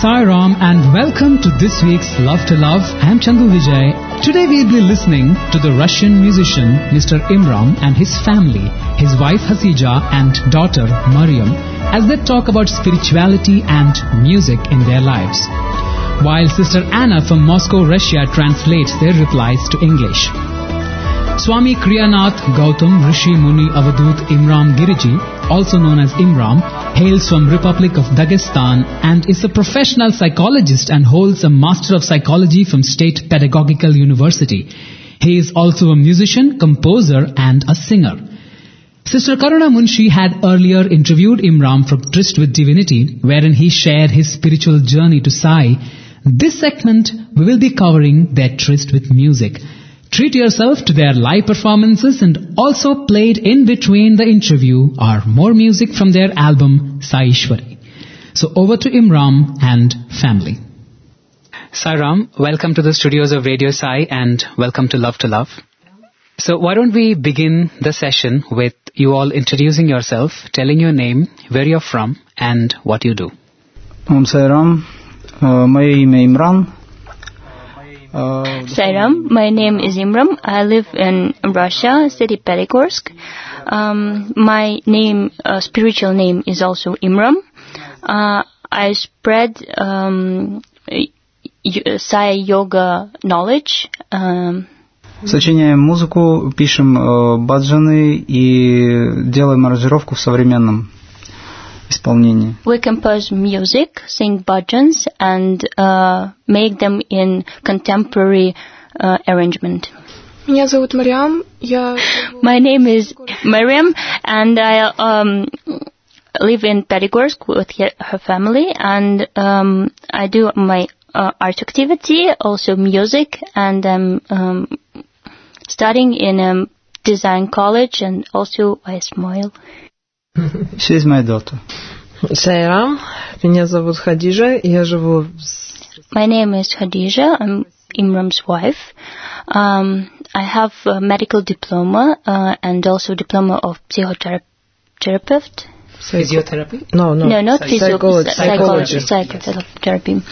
Sai Ram and welcome to this week's Love to Love. I am Chandu Vijay. Today we'll be listening to the Russian musician Mr. Imran and his family, his wife Hasija and daughter Mariam, as they talk about spirituality and music in their lives, while Sister Anna from Moscow, Russia translates their replies to English. Swami Kriyanath Gautam Rishi Muni Avadut Imram Giriji, also known as Imram, hails from Republic of Dagestan and is a professional psychologist and holds a Master of Psychology from State Pedagogical University. He is also a musician, composer and a singer. Sister Karuna Munshi had earlier interviewed Imram from Tryst with Divinity, wherein he shared his spiritual journey to Sai. This segment we will be covering their tryst with music. Treat yourself to their live performances, and also played in between the interview are more music from their album Sai Ishwari. So over to Imram and family. Sai Ram, welcome to the studios of Radio Sai and welcome to Love to Love. So why don't we begin the session with you all introducing yourself, telling your name, where you're from and what you do. Sai Ram, мое имя Имран. Sai Ram, my name is Imram. I live in Russia, city Petrogorsk. My name, spiritual name is also Imram. I spread Sai Yoga knowledge. Сочиняем музыку, пишем баджаны и делаем аранжировку в современном исполнении. We compose music, sing bhajans, and make them in contemporary arrangement. Меня зовут Мариам. My name is Mariam, and I live in Petrogorsk with her family, and I do my art activity, also music, and I'm studying in a design college, and also I smile. She's my daughter. Sai Ram, меня зовут Хадижа, я живу... My name is Khadija, I'm Imram's wife. I have a medical diploma and also diploma of psychotherapist. Physiotherapy? No, not psychology. Psychotherapy.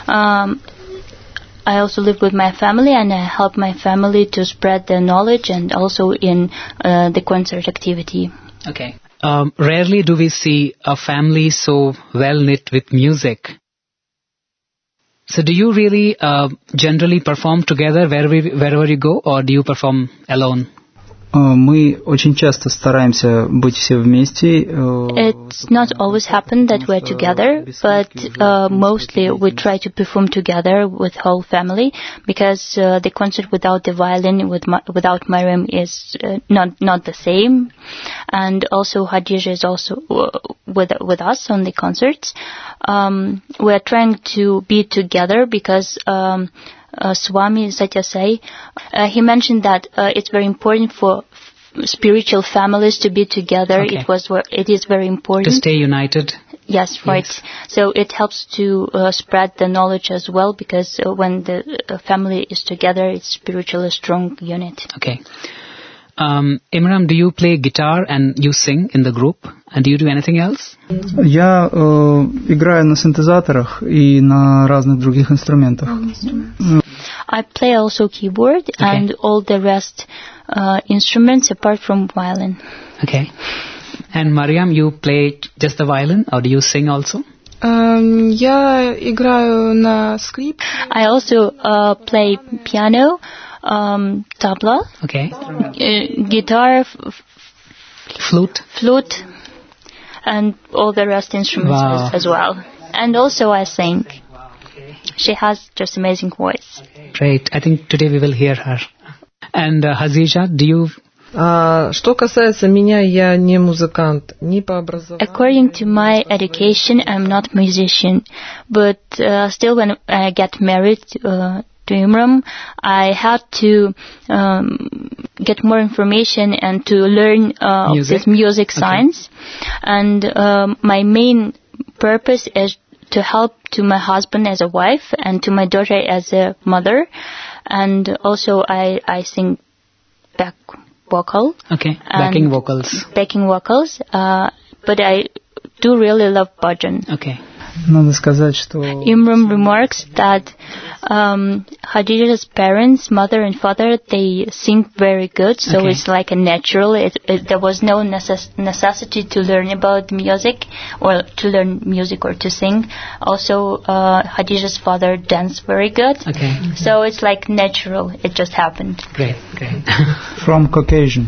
I also live with my family, and I help my family to spread the knowledge and also in the concert activity. Okay. Rarely do we see a family so well knit with music. So do you really generally perform together wherever you go, or do you perform alone? Мы очень часто стараемся быть все вместе. It's not always happened that we're together, but mostly we try to perform together with whole family, because the concert without the violin, without Mariam, is not the same. And also Hadija is also with us on the concerts. We're trying to be together because Swami Satya Sai, he mentioned that it's very important for spiritual families to be together. Okay. It is very important to stay united. Yes, right. Yes. So it helps to spread the knowledge as well, because when the family is together, it's spiritually strong unit. Okay. Imran, do you play guitar and you sing in the group? And do you do anything else? Я играю на синтезаторах и на разных других инструментах. I play also keyboard and all the rest instruments apart from violin. Okay. And Mariam, you play just the violin, or do you sing also? Я играю на скрипке. I also play piano, tabla, guitar, flute, and all the rest instruments as well. And also I sing. She has just amazing voice. Great. I think today we will hear her. And Hasija, do you... Что касается меня, я не музыкант, ни по образованию. According to my education, I'm not a musician, but still when I get married to Imram, I had to get more information and to learn this music science. And my main purpose is to help to my husband as a wife and to my daughter as a mother. And also I sing back vocal. Okay, backing vocals. But I do really love bhajan. Okay. Надо сказать, что Imran remarks that Khadija's parents, mother and father, they sing very good, so Okay. it's like a natural. There was no necessity to learn about music or to learn music or to sing. Also, Khadija's father danced very good, Okay. so it's like natural. It just happened. Great. from Caucasian.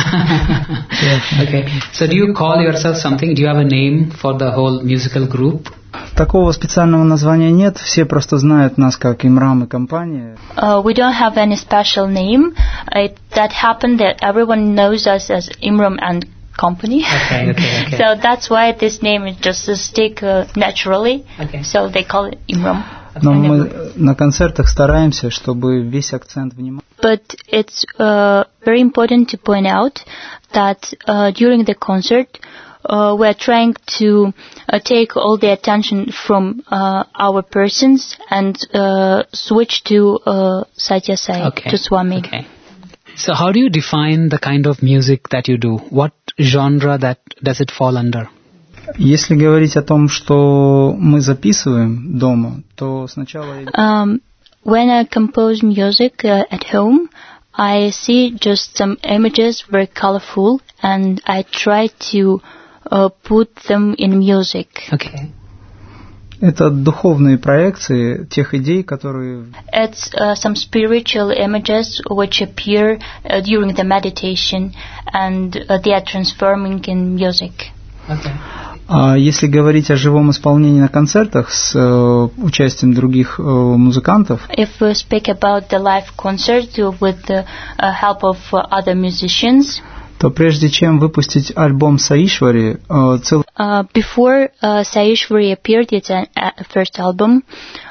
Okay. So do you call yourself something? Do you have a name for the whole musical group? Такого специального названия нет, все просто знают нас как Имрам и компания. We don't have any special name. That happened that everyone knows us as Imram and Company. Okay. So that's why this name is just stick naturally. Okay. So they call it Imram. Но мы на концертах стараемся, чтобы весь акцент внимания But it's very important to point out that during the concert, we're trying to take all the attention from our persons and switch to Satya Sai, to Swami. Okay. So how do you define the kind of music that you do? What genre does it fall under? Если говорить о том, что мы записываем дома, то сначала When I compose music at home, I see just some images, very colorful, and I try to put them in music. Okay. это духовные проекции тех идей, которые It's some spiritual images which appear during the meditation, and they are transforming in music. Okay. А если говорить о живом исполнении на концертах с участием других музыкантов, If we speak about the live concert with the help of other musicians, то прежде чем выпустить альбом Саишвари, целый before Saishwari appeared, its first album,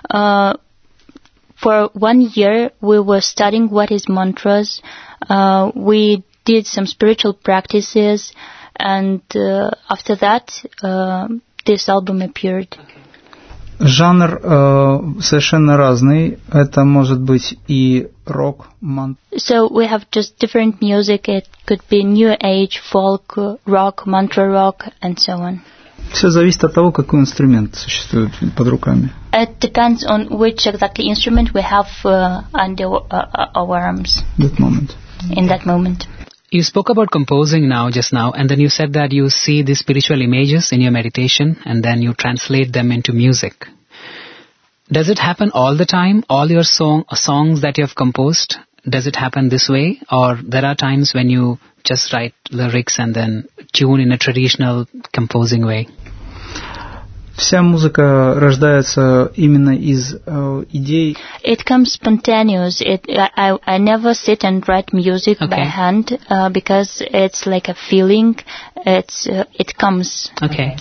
for 1 year we were studying what is mantras. We did some spiritual practices, and after that, this album appeared. жанр совершенно разный. Это может быть и рок, So we have just different music. It could be new age, folk, rock, mantra rock, and so on. Все зависит от того, какой инструмент существует под руками. It depends on which exactly instrument we have under our arms That moment. in that moment. You spoke about composing just now, and then you said that you see the spiritual images in your meditation and then you translate them into music. Does it happen all the time? All your songs that you have composed, does it happen this way? Or there are times when you just write lyrics and then tune in a traditional composing way? Вся музыка рождается именно из идей. It comes spontaneous. I never sit and write music by Okay. hand because it's like a feeling. It comes. Okay.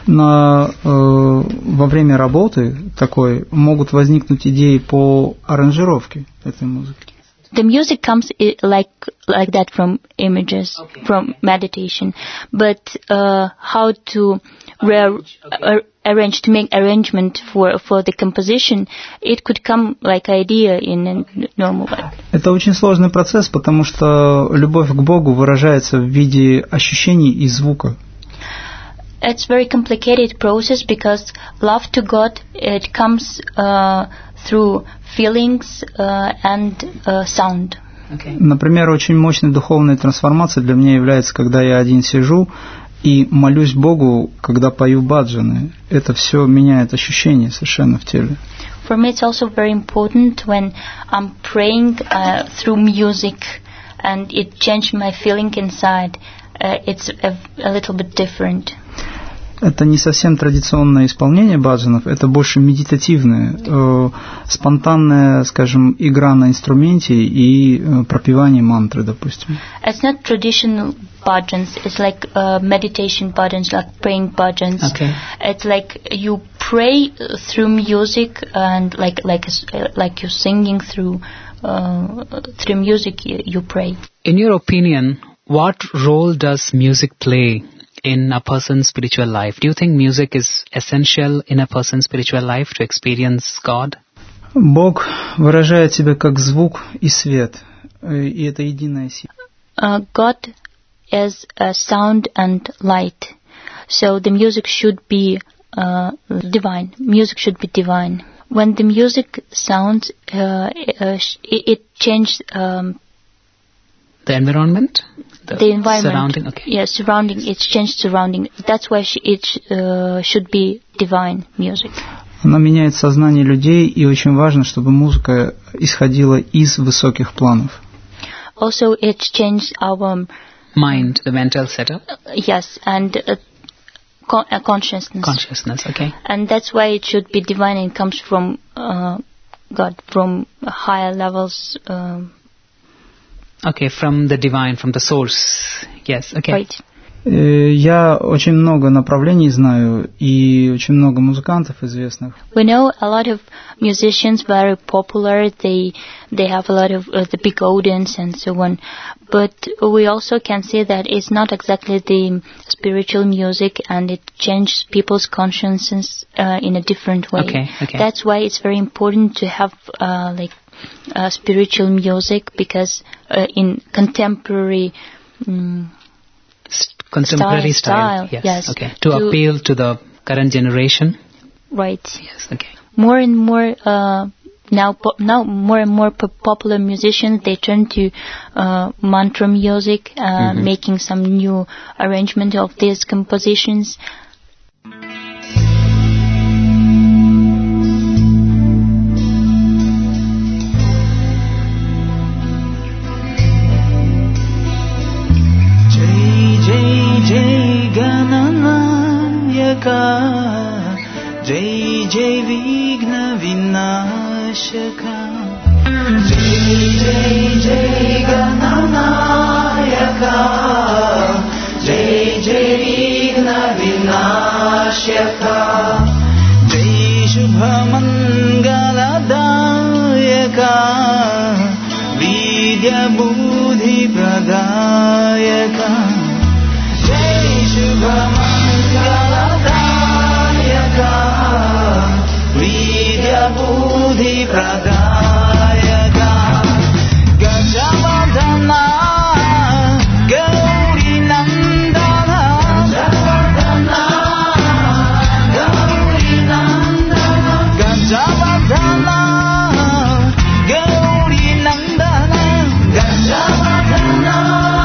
Во время работы такой могут возникнуть идеи по аранжировке этой музыки. The music comes like that from images, from meditation. But how to arrange, to make arrangement for the composition, it could come like idea in a normal way. Это очень сложный процесс, потому что любовь к Богу выражается в виде ощущений и звука. It's very complicated process because love to God, it comes through feelings and sound. Okay. Например, очень мощной духовной трансформацией для меня является, когда я один сижу и молюсь Богу, когда пою баджаны. Это все меняет ощущения совершенно в теле. For me, it's also very important when I'm praying through music, and it changed my feeling inside. It's a little bit different. Это не совсем традиционное исполнение баджанов, это больше медитативное, спонтанная, скажем, игра на инструменте и пропевание мантры, допустим. It's not traditional bhajans. It's like meditation bhajans, like praying bhajans. Okay. It's like you pray through music, and like you're singing through music. You pray. In your opinion, what role does music play in a person's spiritual life? Do you think music is essential in a person's spiritual life to experience God? Бог выражает себя как звук и свет, и это единая сила. God is a sound and light. So the music should be divine. Music should be divine. When the music sounds, it changed The environment? the environment. Surrounding, okay. Yeah, surrounding. It's changed surrounding. That's why it should be divine music. Она меняет сознание людей, и очень важно, чтобы музыка исходила из высоких планов. Also, it changed our Mind, the mental setup? yes, and consciousness. Consciousness, okay. And that's why it should be divine and comes from God, from higher levels. Okay, from the divine, from the source. Yes, okay. Right. Я очень много направлений знаю, и очень много музыкантов известных. We know a lot of musicians, very popular. They have a lot of the big audience and so on. But we also can say that it's not exactly the spiritual music, and it changes people's consciences in a different way. Okay. That's why it's very important to have spiritual music, because in contemporary Contemporary style. Yes. Okay. To appeal to the current generation. Right. Yes. Okay. More and more now more and more popular musicians, they turn to mantra music, making some new arrangement of these compositions. Jai Jai Vigna Vinashaka, Jai Jai Jai Gananayaka, Jai Jai Vigna Vinashaka, Jai Shubha Mangaladayaka, Vidya Buddhi Pradayaka, Jai Shubha Mangaladayaka, Vidya Buddhi Pradayaka, Gajavardhana, Gauri Nandana, Gajavardhana, Gauri Nandana, Gajavardhana, Gauri Nandana, Gajavardhana,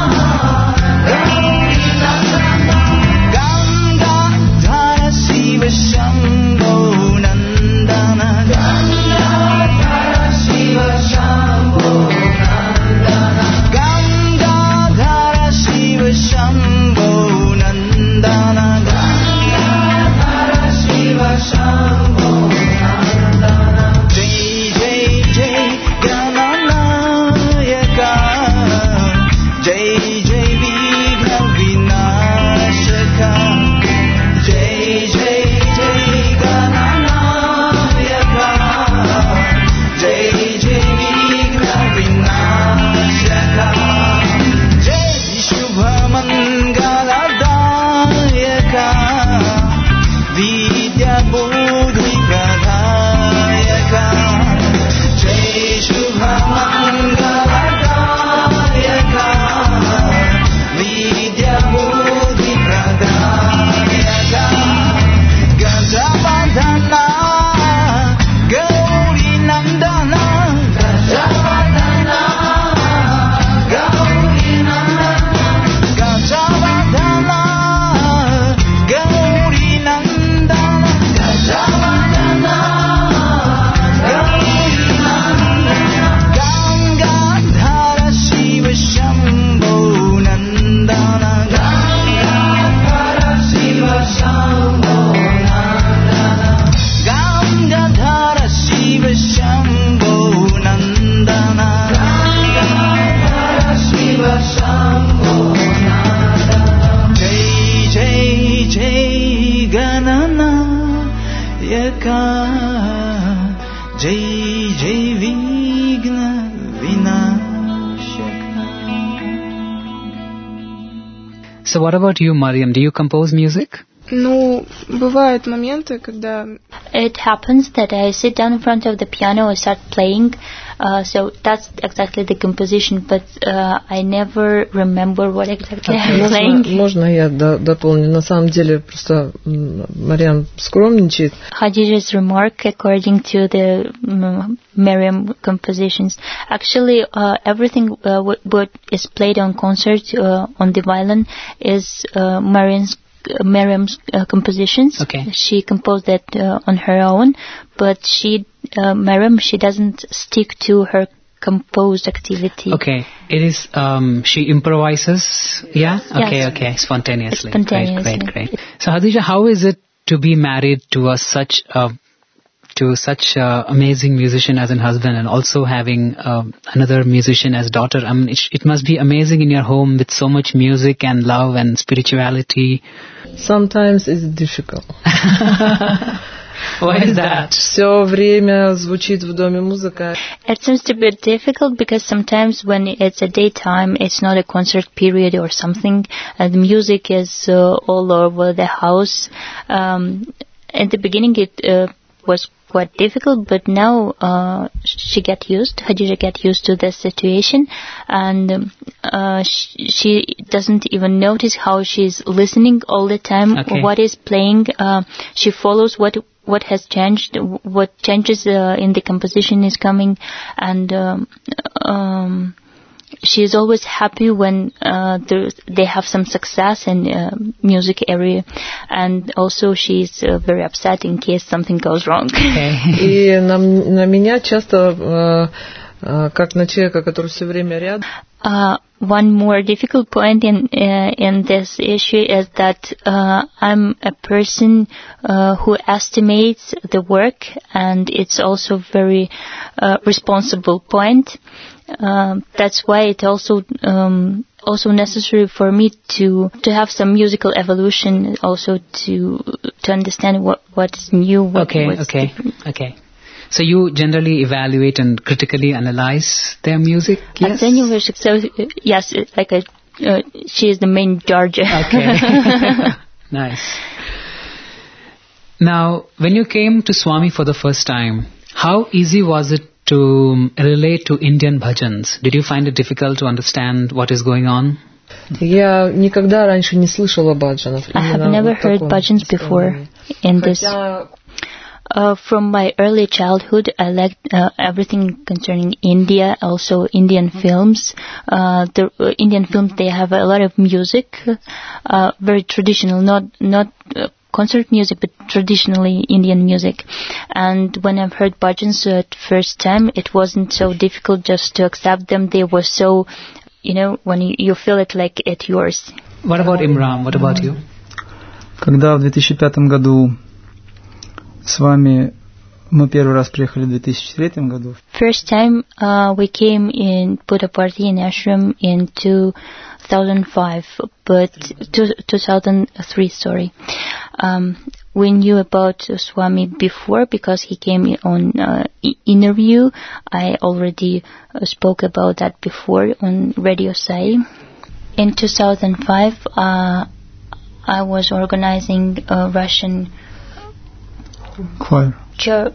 Gauri Nandana, Gangadhara Shiva Shambho Nandana, Gangadhara Shiva Shambho Nandana, Gangadhara Shiva Shambho Nandana, Gangadhara Shiva Shambho Nandana, Jai Jai Jai Gananayaka, Jai Jai Vigna Vinashaka, Jai Jai Jai Gananayaka, Jai Jai Vigna Vinashaka, Jai Shubha Mangaladayaka, Vidya Buddhi Pradayaka, Jai Shubha Mangaladayaka, Vidya Buddhi Pradayaka, Gajavardhana, Gauri Nandana, Gajavardhana, Gauri Nandana, Gajavardhana, Gauri Nandana, Gajavardhana, Gauri Nandana, Gangadhara Shiva Shambho Nandana, Gangadhara Shiva Shambho Nandana, Gangadhara Shiva Shambho Nandana, Gangadhara Shiva Shambho Nandana, Jai Jai Jai Gananayaka, Jai Jai Vigna Vinashaka. So what about you, Mariam? Do you compose music? Ну, бывают моменты, когда... It happens that I sit down in front of the piano and start playing. So that's exactly the composition, but I never remember what exactly I'm playing. Можно я дополню? На самом деле, просто Мариам скромничает. Khadija's remark, according to the Miriam compositions, actually everything what is played on concert on the violin is Miriam's compositions. Okay. She composed that on her own, but Miriam, she doesn't stick to her composed activity. Okay. It is, she improvises, yeah? Okay, Yes. okay, spontaneously. Spontaneously. Great. So Khadija, how is it to be married to such amazing musician as a husband, and also having another musician as daughter? I mean, it must be amazing in your home with so much music and love and spirituality. Sometimes it's difficult. Why is that? Все время звучит в доме музыка. It seems to be difficult because sometimes when it's a daytime, it's not a concert period or something, and the music is all over the house. In the beginning, it was quite difficult, but now Khadija get used to the situation, and she doesn't even notice how she's listening all the time. Okay. What is playing, she follows what has changed, what changes in the composition is coming, and she is always happy when they have some success in music area, and also she's very upset in case something goes wrong. Okay. И на меня часто, как на человека, который все время рядом. One more difficult point in this issue is that I'm a person who estimates the work, and it's also very responsible point. That's why it also necessary for me to have some musical evolution, also to understand what's new. Okay. So you generally evaluate and critically analyze their music? Yes. Оцениваешь, so yes, like she is the main judge. Okay. Nice. Now, when you came to Swami for the first time, how easy was it to relate to Indian bhajans? Did you find it difficult to understand what is going on? Я никогда раньше не слышала баджанов. I have never heard bhajans before in this. From my early childhood, I liked everything concerning India, also Indian films. The Indian films, they have a lot of music, very traditional, not concert music, but traditionally Indian music. And when I've heard bhajans at first time, it wasn't so difficult just to accept them. They were so, when you feel it like it's yours. What about Imran? What about you? Когда в 2005 году с вами мы первый раз приехали в 2003 году. First time we came in Puttaparthi in Ashram in 2005, but 2003, sorry. We knew about Swami before because he came on interview. I already spoke about that before on Radio Sai. In 2005, I was organizing a Russian choir.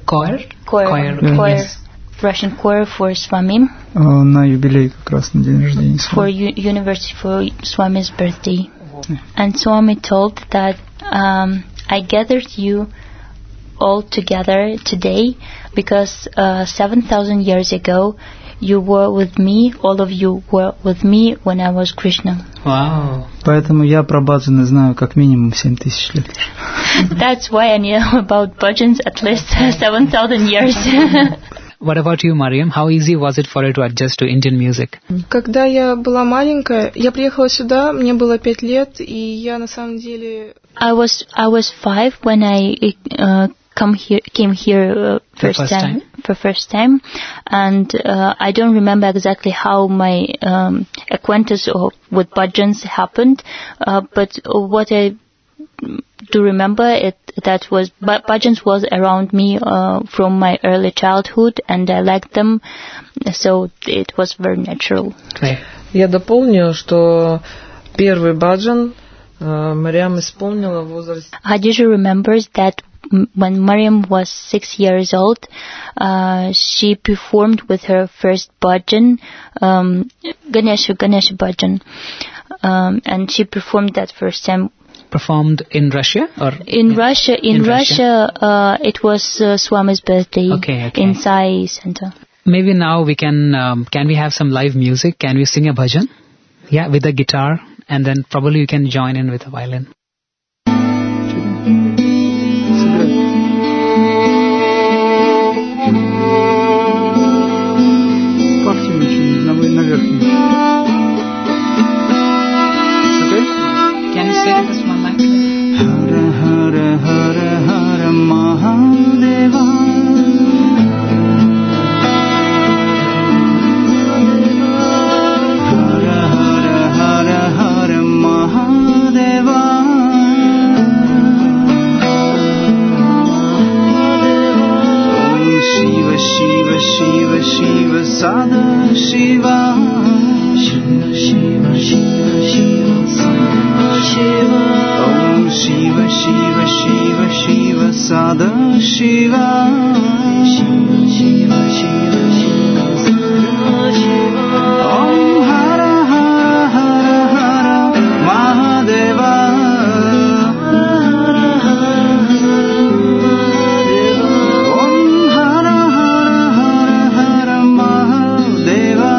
Yes. Russian choir for Swami. На юбилей как раз на день рождения Swami. For university, for Swami's birthday. And Swami told that I gathered you all together today because 7,000 years ago you were with me, all of you were with me when I was Krishna. Wow. Поэтому я про баджаны знаю как минимум 7,000 лет. That's why I know about bhajans at least 7,000 years. What about you, Mariam? How easy was it for you to adjust to Indian music? Когда я была маленькая, я приехала сюда, мне было 5 лет, и я на самом деле... I was 5 when I came here for first time, and I don't remember exactly how my acquaintance with bhajans happened, but what I do remember that was bhajans was around me from my early childhood, and I liked them, so it was very natural. Okay. Я дополню, что первый баджан Мариам исполнила в возрасте... Khadija remembers that when Maryam was 6 years old, she performed with her first bhajan, Ganesha Bhajan, and she performed that first time. Performed in Russia or in Russia? In Russia, it was Swami's birthday in Sai Center. Maybe now we can we have some live music? Can we sing a bhajan? Yeah, with a guitar, and then probably you can join in with a violin. Can you say this one line? Hara Hara Hara Hara Mahadeva. Hara Hara Hara Hara Mahadeva. Om Shiva Shiva Shiva Shiva Sada Shiva. Shiva Shiva Shiva Shiva Sada Shiva. Om Shiva Shiva Shiva Shiva Sada Shiva. Shiva Shiva Shiva Shiva Sada Shiva. Om Hara Hara Hara Hara Mahadeva. Hara Hara Mahadeva. Om Hara Hara Hara Hara Mahadeva.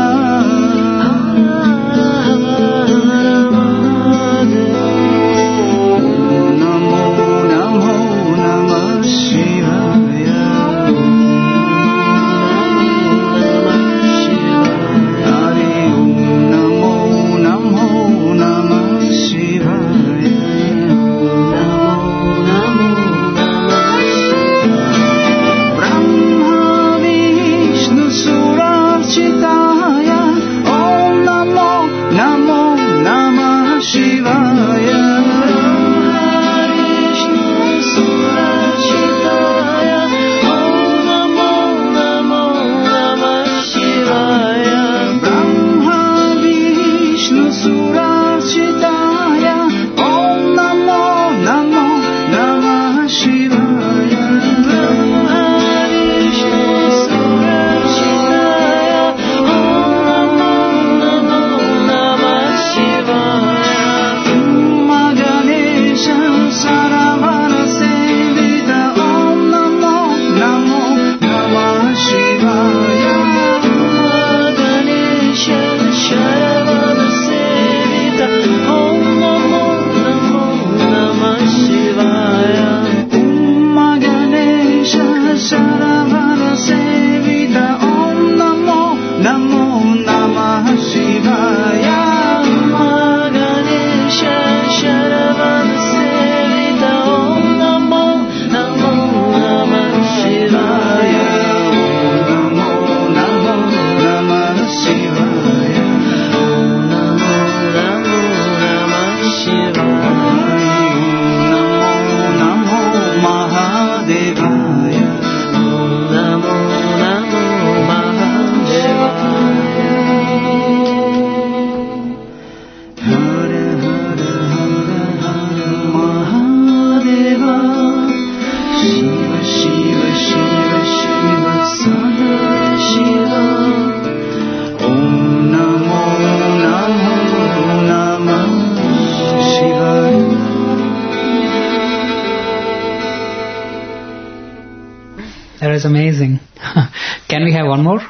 That is amazing. Can we have one more?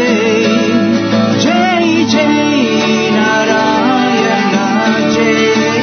Jai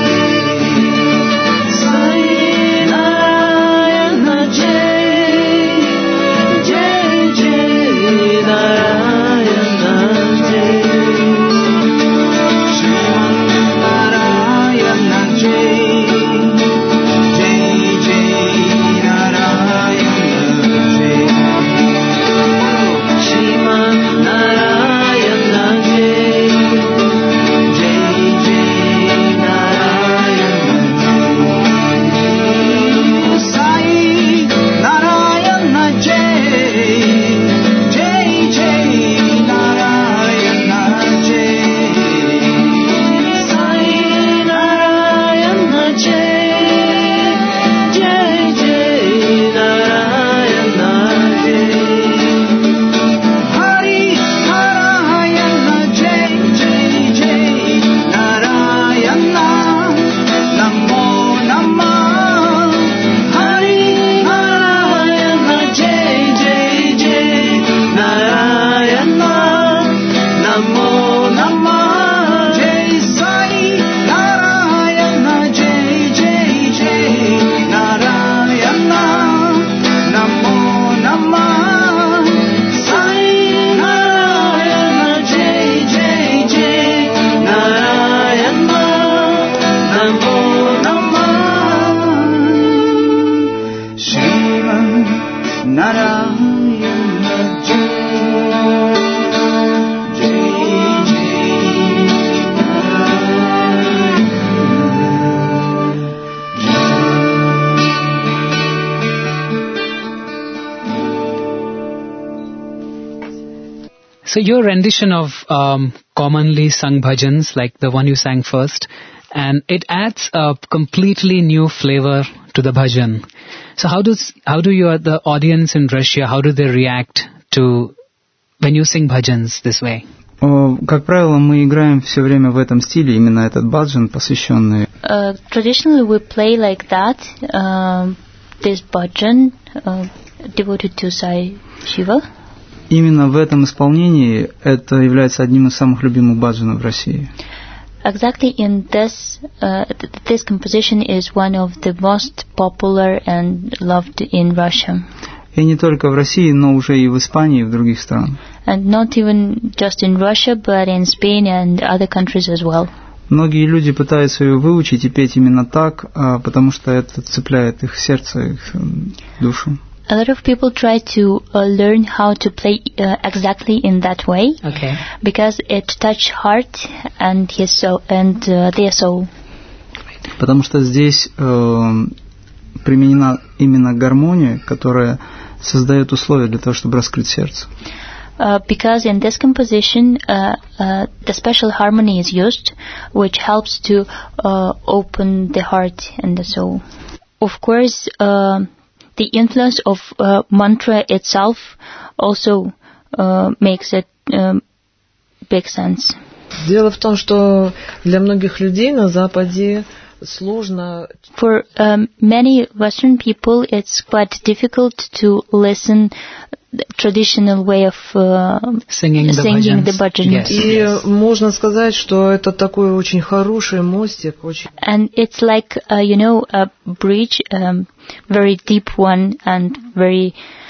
So your rendition of commonly sung bhajans, like the one you sang first, and it adds a completely new flavor to the bhajan. So how do the audience in Russia, how do they react to when you sing bhajans this way? Как правило, мы играем все время в этом стиле, именно этот баджан, посвященный. Traditionally, we play like that. This bhajan devoted to Sai Shiva. Именно в этом исполнении это является одним из самых любимых баджанов в России. Exactly in this composition is one of the most popular and loved in Russia. И не только в России, но уже и в Испании, и в других странах. And not even just in Russia, but in Spain and other countries as well. Многие люди пытаются ее выучить и петь именно так, потому что это цепляет их сердце, их душу. A lot of people try to learn how to play exactly in that way, because it touches heart and his soul and their soul. Потому что здесь применена именно гармония, которая создает условия для того, чтобы раскрыть сердце. Because in this composition, the special harmony is used, which helps to open the heart and the soul. Of course, the influence of mantra itself also makes it big sense. Дело в том, что для многих людей на Западе сложно. For many Western people, it's quite difficult to listen traditional way of singing the bhajan. Yes. И можно сказать, что это такой очень хороший мостик, очень. And it's like a bridge, very deep one and very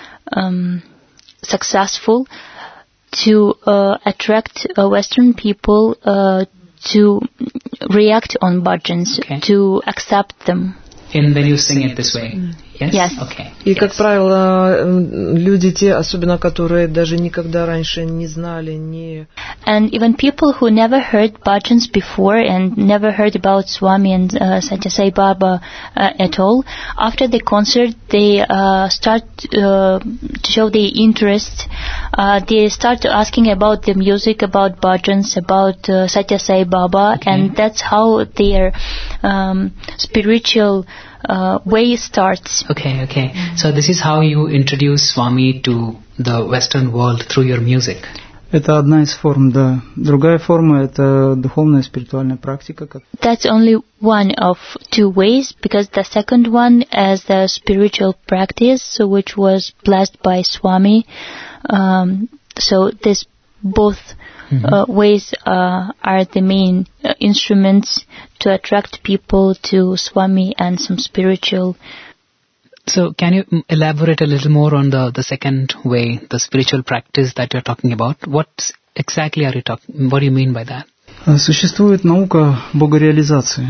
successful to attract Western people to react on bhajans, to accept them. When you sing it this way. Yes. Okay. И, как правило, люди те, особенно которые даже никогда раньше не знали, не... And even people who never heard bhajans before and never heard about Swami and Satya Sai Baba at all, after the concert, they start to show their interest. They start asking about the music, about bhajans, about Satya Sai Baba, and that's how their spiritual way starts. Okay. So this is how you introduce Swami to the Western world through your music. Это одна из форм, да. Другая форма – это духовная спиритуальная практика. That's only one of two ways, because the second one is the spiritual practice, which was blessed by Swami. So this both ways are the main instruments to attract people to Swami and some spiritual. So can you elaborate a little more on the second way, the spiritual practice that you're talking about? What exactly are you talking? What do you mean by that? Существует наука богореализации.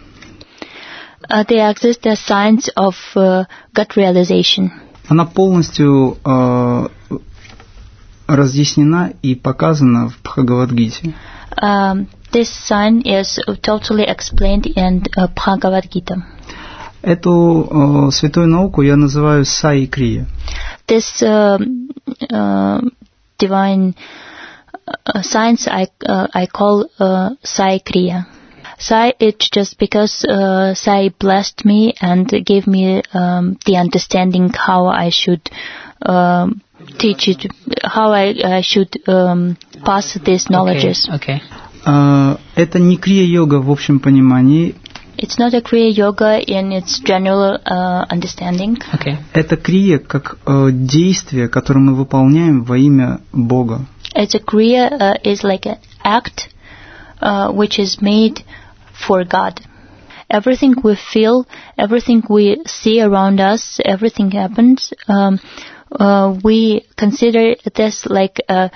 There exists the science of God realization. Она полностью разъяснена и показана в Бхагавад-гите. This science is totally explained in Bhagavad Gita. Эту святую науку я называю Sai Kriya. This divine science I call Sai Kriya. Sai, it's just because Sai blessed me and gave me the understanding how I should teach it, how I should pass these knowledges. Okay. Это не крия-йога в общем понимании. It's not a Kriya Yoga in its general understanding. Okay. Это крия как действие, которое мы выполняем во имя Бога. It's a Kriya is like an act which is made for God. Everything we feel, everything we see around us, everything happens. We consider this like a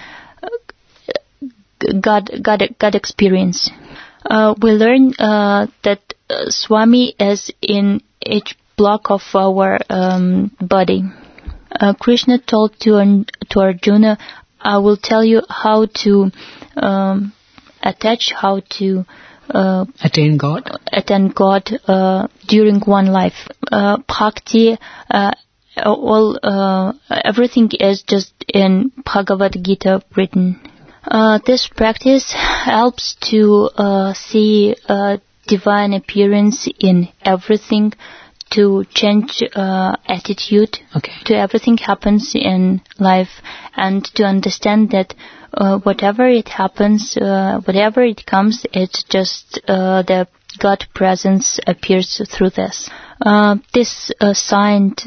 God experience. We learn that Swami is in each block of our body. Krishna told to Arjuna, I will tell you how to attach, how to attain God during one life. Bhakti, everything is just in Bhagavad Gita written. This practice helps to see divine appearance in everything, to change attitude to everything happens in life, and to understand that whatever it happens, whatever it comes, it's just the God presence appears through this. This science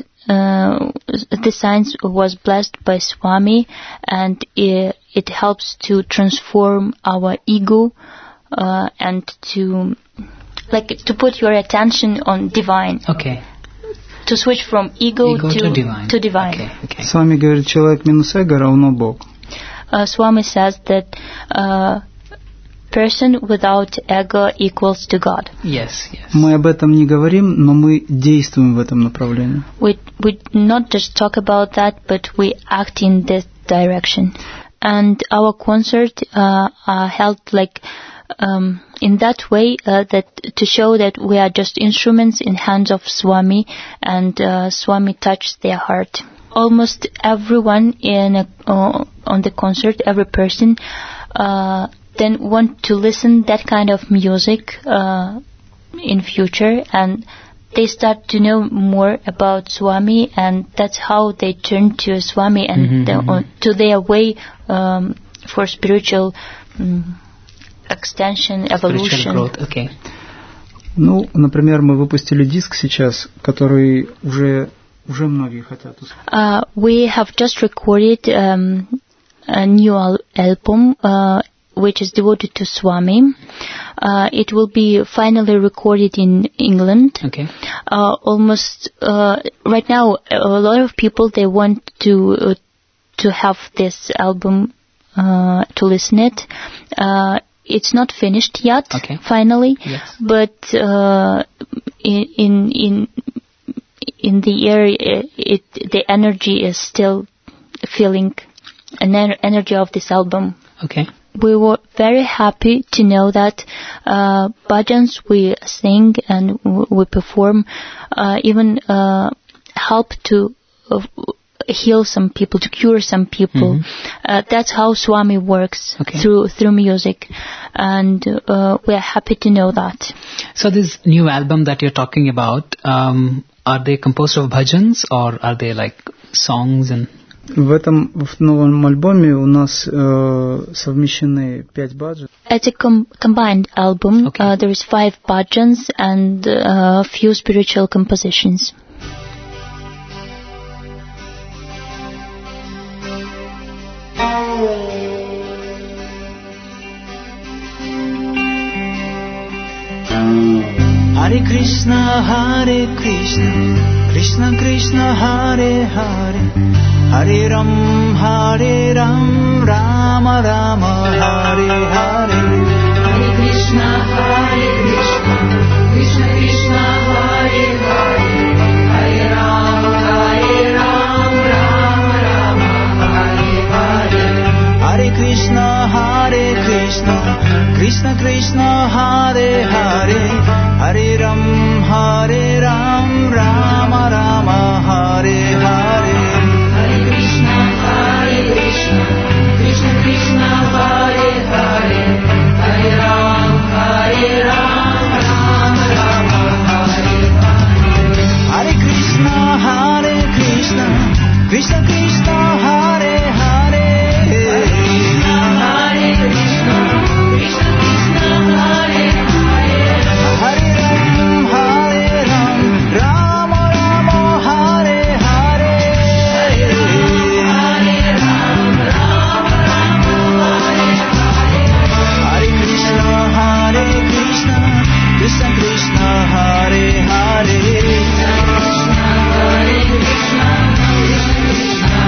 was blessed by Swami, and it helps to transform our ego and to put your attention on divine. To switch from ego to divine. Swami говорит, человек минус эго равно Бог. Swami says that person without ego equals to God. Yes. Мы об этом не говорим, но мы действуем в этом направлении. We not just talk about that, but we act in this direction. And our concerts are held in that way, that to show that we are just instruments in hands of Swami, and Swami touched their heart. Almost everyone on the concert, every person, then want to listen that kind of music in future, and they start to know more about Swami, and that's how they turn to Swami and to their way for spiritual extension, evolution. Spiritual growth. Ну, например, мы выпустили диск сейчас, который уже многие хотят услышать. We have just recorded a new album which is devoted to Swami. It will be finally recorded in England. Almost right now, a lot of people, they want to have this album to listen it. It's not finished yet, finally, but in the air, the energy is still feeling an energy of this album. We were very happy to know that bhajans we sing and we perform even help to heal some people, to cure some people. That's how Swami works, through music, and we are happy to know that. So this new album that you're talking about, are they composed of bhajans, or are they like songs? And в новом альбоме у нас совмещены 5 баджан. It's a combined album. There is 5 bhajans and a few spiritual compositions. Hare Krishna, Krishna Krishna, Hare Hare, Hare Ram, Rama Rama, Hare Hare. Hare Krishna, Krishna Krishna, Hare Hare, Hare Ram, Rama Rama, Hare Hare. Hare Krishna, Krishna Krishna, Hare Hare, Hare Ram, Rama Rama, Hare Hare. Hare Krishna, Krishna Krishna, Hare Hare, Hare Ram, Rama Rama, Hare Hare. Hare Krishna, Krishna Krishna, Hare Hare, Hare Krishna, Krishna Krishna, Hare Hare, Hare Ram, Rama Rama, Hare Hare. Hare Ram, Rama Rama, Hare Hare. Hare Krishna, Krishna Krishna, Hare Hare. Hare Krishna, Krishna Krishna,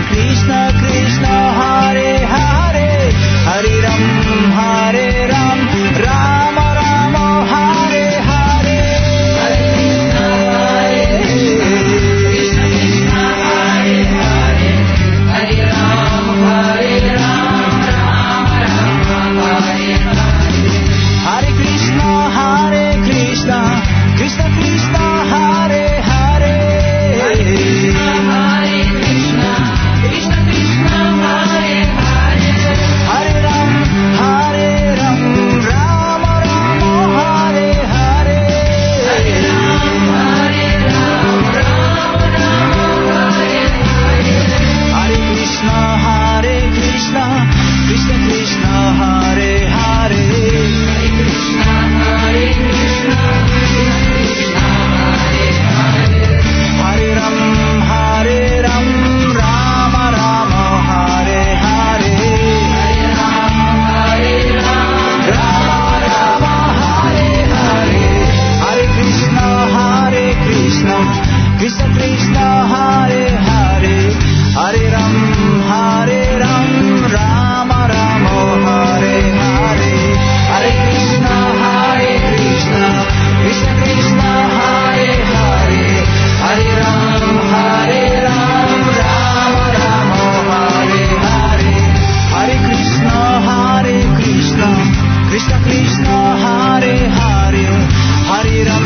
Krishna Krishna Hare Hare Hare Ram Rama Rama Hare Hare Hare Krishna Hare Krishna Krishna Hare Hare Hare Ram Rama Rama Hare Hare Hare Krishna Krishna Krishna Hare Hare Hare Krishna Krishna Krishna Hare Hare Hare Ram Rama Rama Hare Hare Hare Ram Rama Rama Hare Hare Hare Krishna Krishna Krishna Hare Hare Hare Krishna Krishna Krishna Hare Hare Hare Ram Rama Rama Hare Hare Hare Ram Rama Rama Hare Hare Hare Krishna Krishna Krishna Hare Hare Hare Ram Rama Rama Hare Hare Hare Krishna Krishna Krishna Hare Hare Hare Ram Rama Rama Hare Hare Hare Krishna Krishna Krishna Hare Hare Hare Ram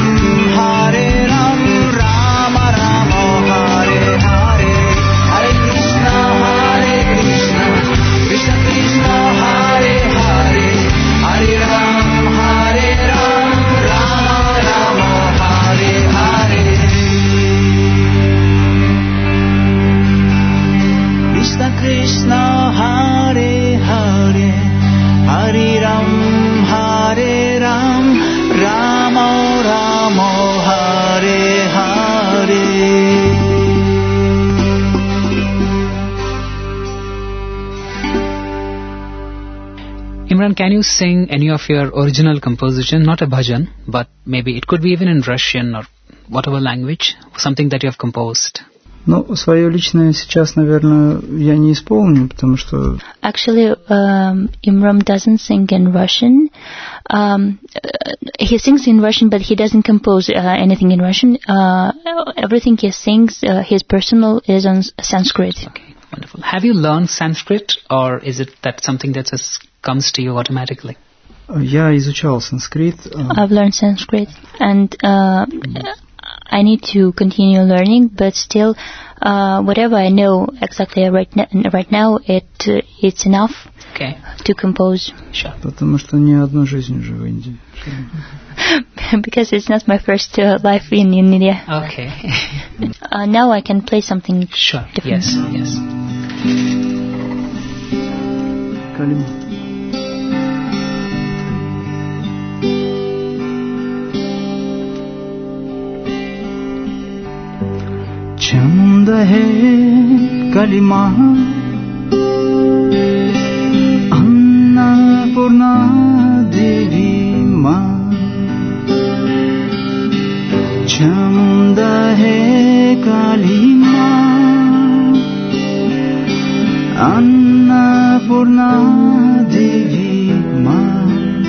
Rama Rama Hare Hare Hare Krishna Krishna Krishna Hare Hare Hare Ram Rama Rama Hare Hare Krishna Krishna Hare Hare Hare Ram Rama Rama Hare Hare Imran, can you sing any of your original composition, not a bhajan, but maybe it could be even in Russian or whatever language, something that you have composed? Ну, свое личное сейчас, наверное, я не исполню, потому что... Actually, Imran doesn't sing in Russian. He sings in Russian, but he doesn't compose anything in Russian. Everything he sings, his personal, is on Sanskrit. Okay, wonderful. Have you learned Sanskrit, or is it that something that just comes to you automatically? Я изучал санскрит. I've learned Sanskrit, and I need to continue learning, but still, whatever I know exactly right now, it's enough to compose. Sure. Потому что не одну жизнь уже в Индии. Because it's not my first life in India. Okay. Now I can play something different. Yes. Калима. चंद है कलिमा अन्नपूर्णा देवी माँ चंद है कलिमा अन्नपूर्णा देवी माँ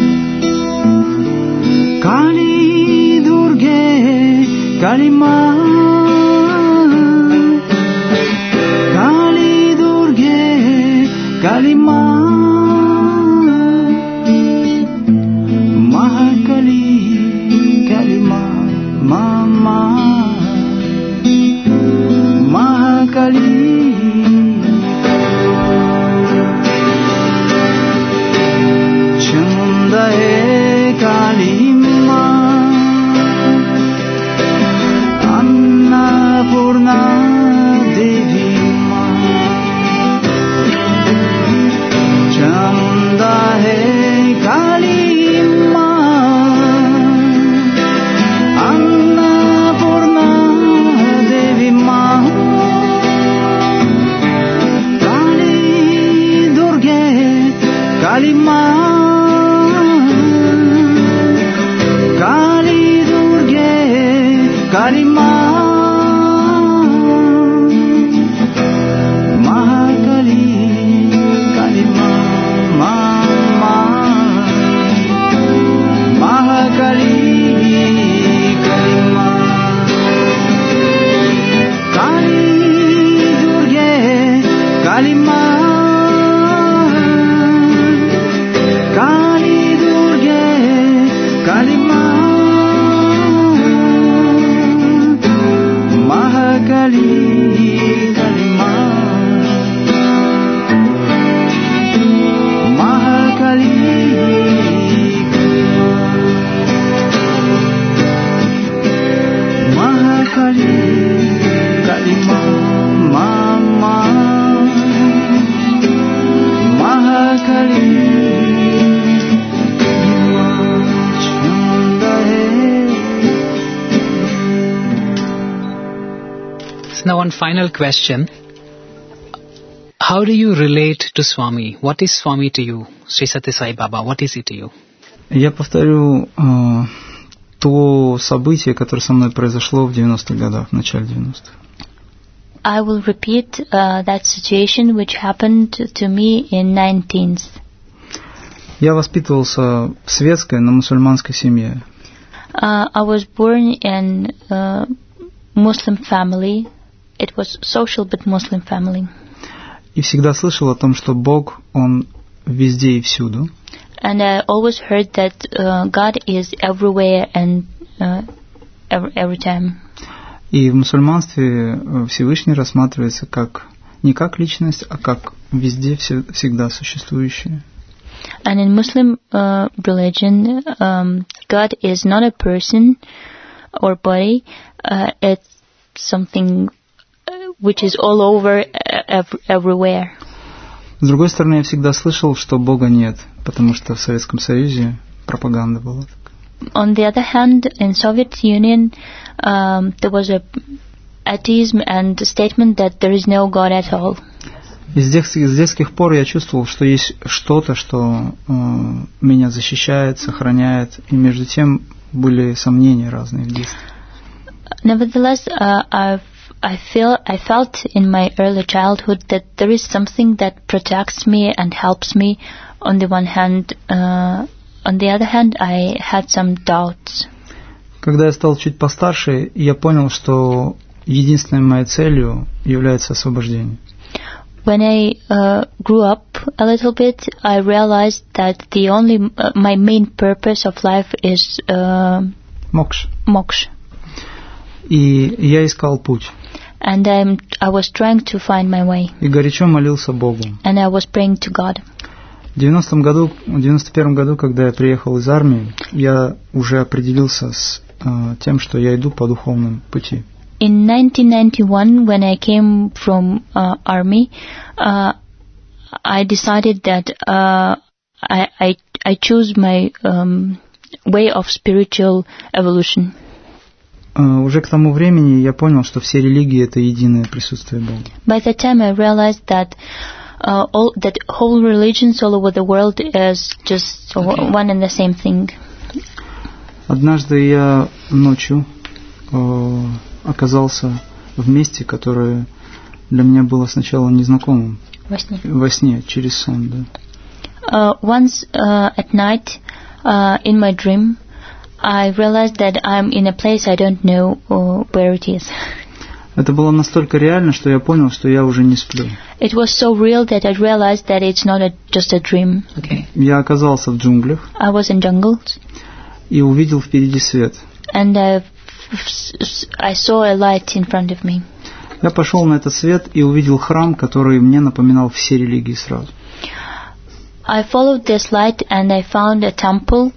काली दुर्गे कलिमा Kalima Mahakali Kalima Mama Mahakali Chanda Kalima Mahakali Kalima, Mahakali Kalima, Mahakali Kalima, Mama, Mahakali. Now, one final question. How do you relate to Swami? What is Swami to you? Sri Sathya Sai Baba, what is he to you? Я повторю то событие, которое со мной произошло в 90-х годах, в начале 90-х. I will repeat that situation which happened to me in 19th. Я воспитывался в светской, но мусульманской семье. I was born in a Muslim family. It was social but Muslim family. И всегда слышал о том, что Бог, Он везде и всюду. And I always heard that God is everywhere and every time. И в мусульманстве Всевышний рассматривается как не как личность, а как везде всегда существующее. And in Muslim religion, God is not a person or body. It's something which is all over, everywhere. С другой стороны, я всегда слышал, что Бога нет, потому что в Советском Союзе пропаганда была такая. On the other hand, in Soviet Union, there was a atheism and a statement that there is no God at all. И с детских пор я чувствовал, что есть что-то, что меня защищает, сохраняет, и между тем были сомнения разные в детстве. Nevertheless, I felt in my early childhood that there is something that protects me and helps me. On the one hand, on the other hand, I had some doubts. Когда я стал чуть постарше, я понял, что единственной моей целью является освобождение. When I grew up a little bit, I realized that my main purpose of life is moksha. И я искал путь. And I was trying to find my way. И горячо молился Богу. And I was praying to God. В 91 году, когда я приехал из армии, я уже определился с тем, что я иду по духовному пути. In 1991, when I came from army, I decided that I choose my way of spiritual evolution. Уже к тому времени я понял, что все религии — это единое присутствие Бога. By that time, I realized that whole religions all over the world is just one and the same thing. Однажды я ночью оказался в месте, которое для меня было сначала незнакомым. Во сне, через сон, да. Once at night, in my dream, I realized that I'm in a place I don't know where it is. Это было настолько реально, что я понял, что я уже не сплю. It was so real that I realized that it's not just a dream. Okay. Я оказался в джунглях. I was in jungles. И увидел впереди свет. And I saw a light in front of me. Я пошел на этот свет и увидел храм, который мне напоминал все религии сразу. I followed this light and I found a temple,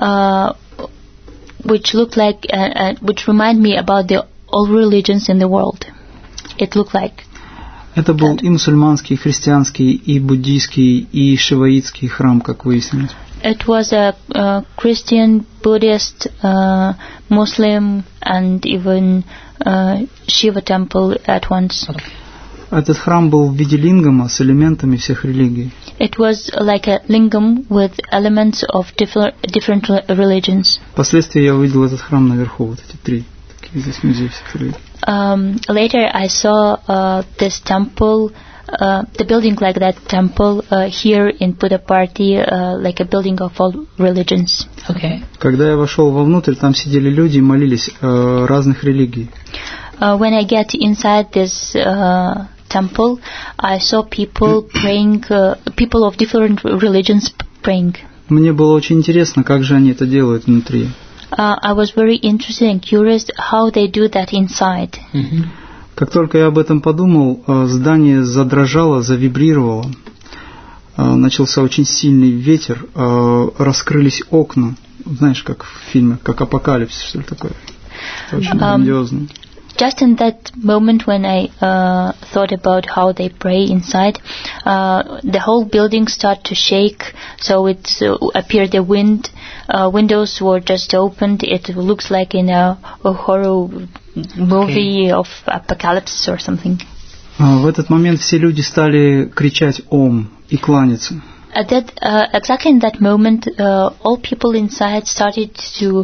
which looked like, which reminded me about all religions in the world. It looked like. Это был и мусульманский, и христианский, и буддийский, и шиваитский храм, как выяснилось. It was a Christian, Buddhist, Muslim, and even Shiva temple at once. Этот храм был в виде лингама с элементами всех религий. It was like a lingam with elements of different religions. Впоследствии я увидел этот храм наверху, вот эти три, такие здесь музеи всех религий. Later I saw this temple, the building like that temple here in Puttaparthi, like a building of all religions. Okay. Когда я вошел вовнутрь, там сидели люди и молились разных религий. When I get inside this temple, I saw people praying, people of different religions praying. Мне было очень интересно, как же они это делают внутри. I was very interested and curious how they do that inside. Mm-hmm. Как только я об этом подумал, здание задрожало, завибрировало. Начался очень сильный ветер, раскрылись окна. Знаешь, как в фильме, как «Апокалипсис», что ли такое. Это очень грандиозно. Just in that moment when I thought about how they pray inside, the whole building started to shake, so it appeared the windows were just opened. It looks like in a horror movie of apocalypse or something. В этот момент все люди стали кричать «Ом» и кланяться. Exactly in that moment, all people inside started to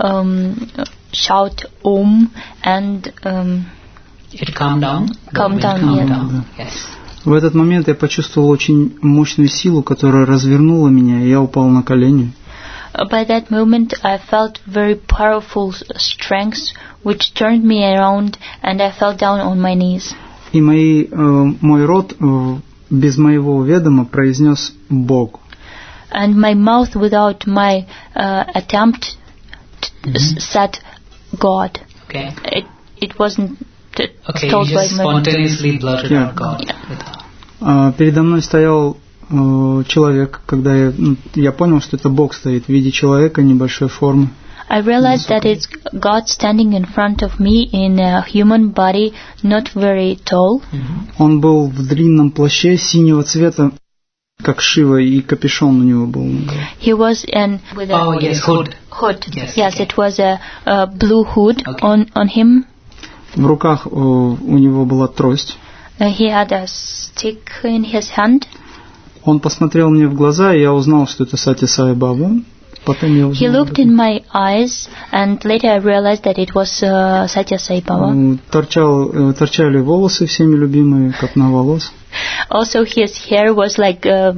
shout Om and it calmed down. Calmed down. Yes. В этот момент я почувствовал очень мощную силу, которая развернула меня, и я упал на колени. By that moment, I felt very powerful strength, which turned me around, and I fell down on my knees. И мой рот без моего ведома произнес Бог. And my mouth, without my attempt, said God. Okay. It wasn't okay, told you by just my spontaneously blurted out God. Передо мной стоял человек, когда я понял, что это Бог стоит в виде человека небольшой формы. I realized that it's God standing in front of me in a human body, not very tall. Он был в длинном плаще синего цвета, как Шива, и капюшон у него был. He was with a hood. Hood. Yes, it was a blue hood on him. В руках у него была трость. He had a stick in his hand. Он посмотрел мне в глаза, и я узнал, что это Сати Сай Баба. He looked in my eyes, and later I realized that it was Satya Sai Baba. Торчали волосы, всеми любимые, копна волос. Also, his hair was like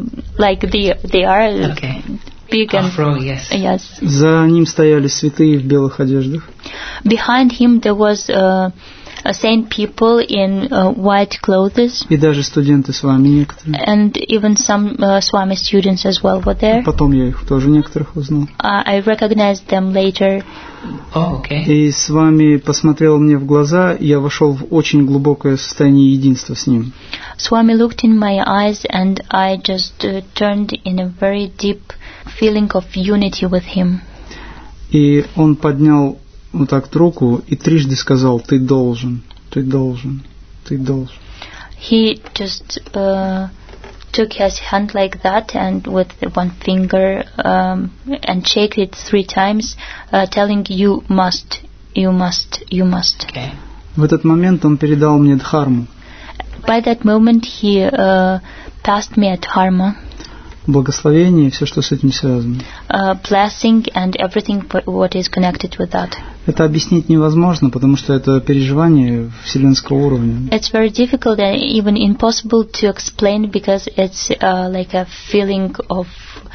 they are big and Afro, yes. Yes. За ним стояли святые в белых одеждах. Behind him there was saint people in white clothes. И даже студенты с вами некоторые. And even some Swami students as well were there. Потом я их тоже некоторых узнал. I recognized them later. Oh, okay. И с вами посмотрел мне в глаза, я вошел в очень глубокое состояние единства с ним. Swami looked in my eyes, and I just turned in a very deep feeling of unity with him. И он поднял вот так руку и трижды сказал: «Ты должен, ты должен, ты должен». He just took his hand like that, and with one finger and shake it 3 times, telling you must, you must, you must. Okay. В этот момент он передал мне дхарму. By that moment he passed me a dharma. Благословение и все, что с этим связано. Blessing and everything what is connected with that. Это объяснить невозможно, потому что это переживание вселенского уровня. It's very difficult and even impossible to explain because it's like a feeling of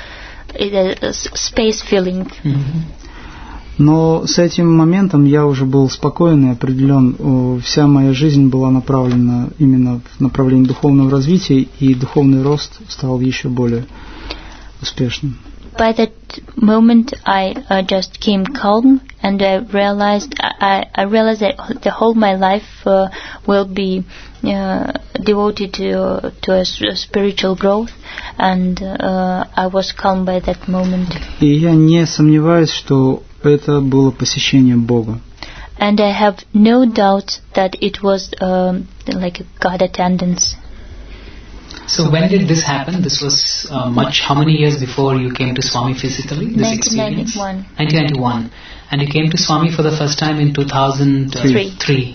a space feeling. Но с этим моментом я уже был спокоен и определен. Вся моя жизнь была направлена именно в направлении духовного развития, и духовный рост стал еще более успешным. By that moment, I just came calm, and I realized that the whole my life will be devoted to a spiritual growth, and I was calm by that moment. И я не сомневаюсь, что это было посещение Бога. And I have no doubt that it was like a God attendance. So when did this happen? This was how many years before you came to Swami physically? This 1991. 1991. And you came to Swami for the first time in 2003.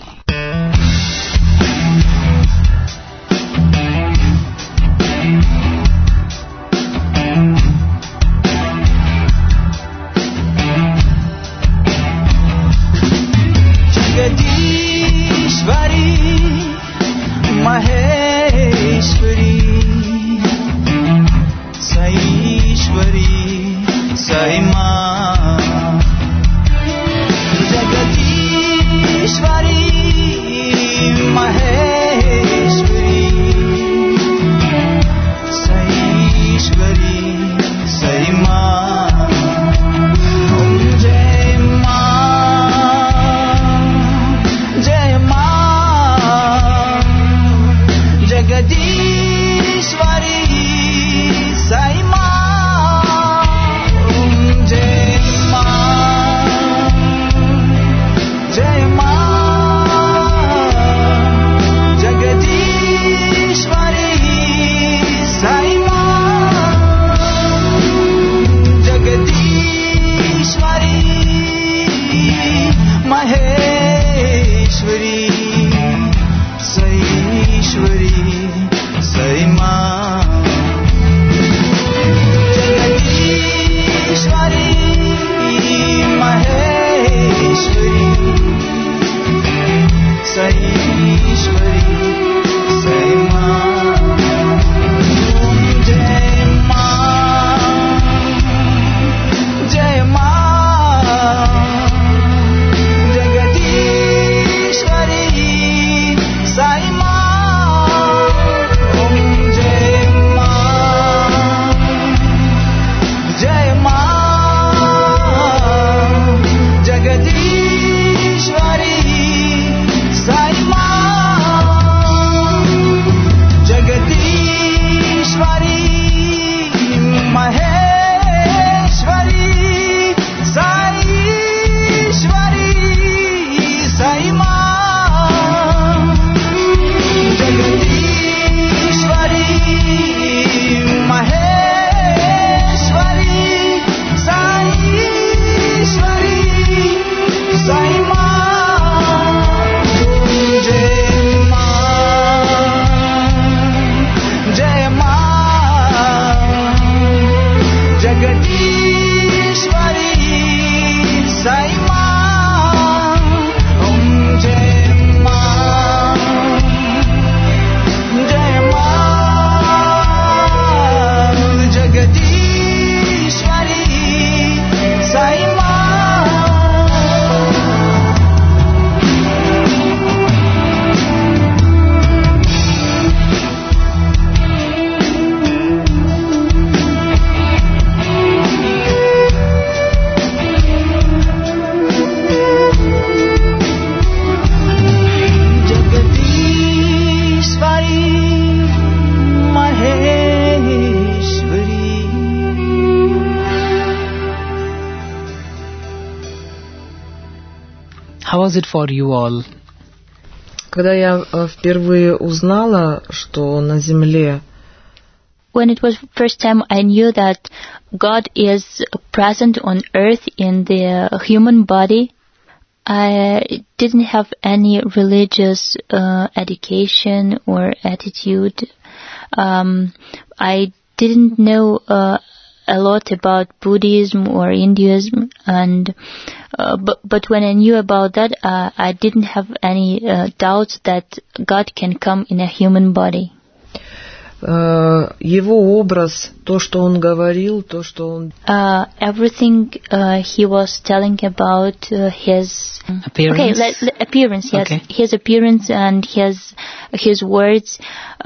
Jagati Ishwari How was it for you all? Когда я впервые узнала, что на земле When it was first time I knew that God is present on earth in the human body, I didn't have any religious education or attitude. I didn't know a lot about Buddhism or Hinduism, and but when I knew about that, I didn't have any doubts that God can come in a human body. Его образ, то, что он говорил, то, что он... Everything he was telling about his... Appearance? Okay, appearance, yes. Okay. His appearance and his words,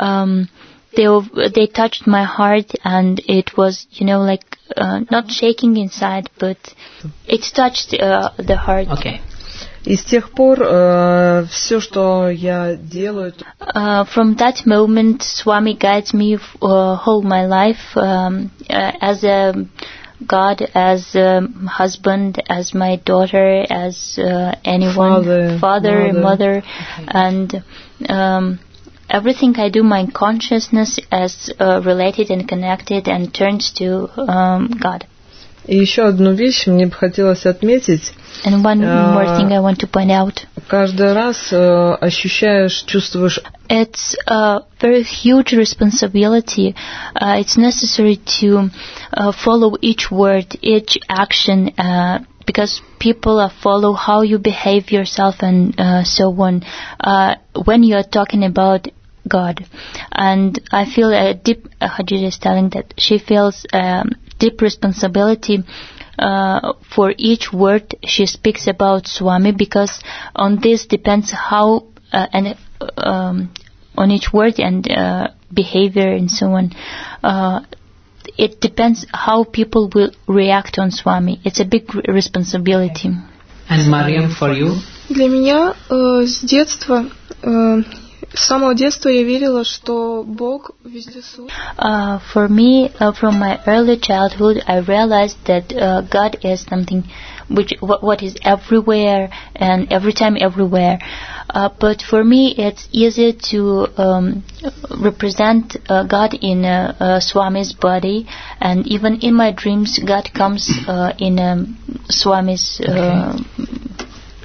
they touched my heart, and it was, like, not shaking inside, but it touched the heart. Okay. И с тех пор все, что я делаю... From that moment, Swami guides me whole my life as a God, as a husband, as my daughter, as anyone, father, mother, okay. And everything I do, my consciousness is related and connected and turns to God. И еще одну вещь мне бы хотелось отметить. And one more thing I want to point out. Каждый раз ощущаешь, чувствуешь... It's a very huge responsibility. It's necessary to follow each word, each action, because people follow how you behave yourself and so on when you are talking about God. And I feel a deep, Hajira is telling that she feels deep responsibility for each word she speaks about Swami, because on this depends how and on each word and behavior and so on. It depends how people will react on Swami. It's a big responsibility. And Mariam, for you? Для меня с детства, с самого детства я верила, что Бог вездесущ. For me, from my early childhood, I realized that God is something what is everywhere and every time everywhere. But for me, it's easier to represent God in Swami's body, and even in my dreams, God comes in Swami's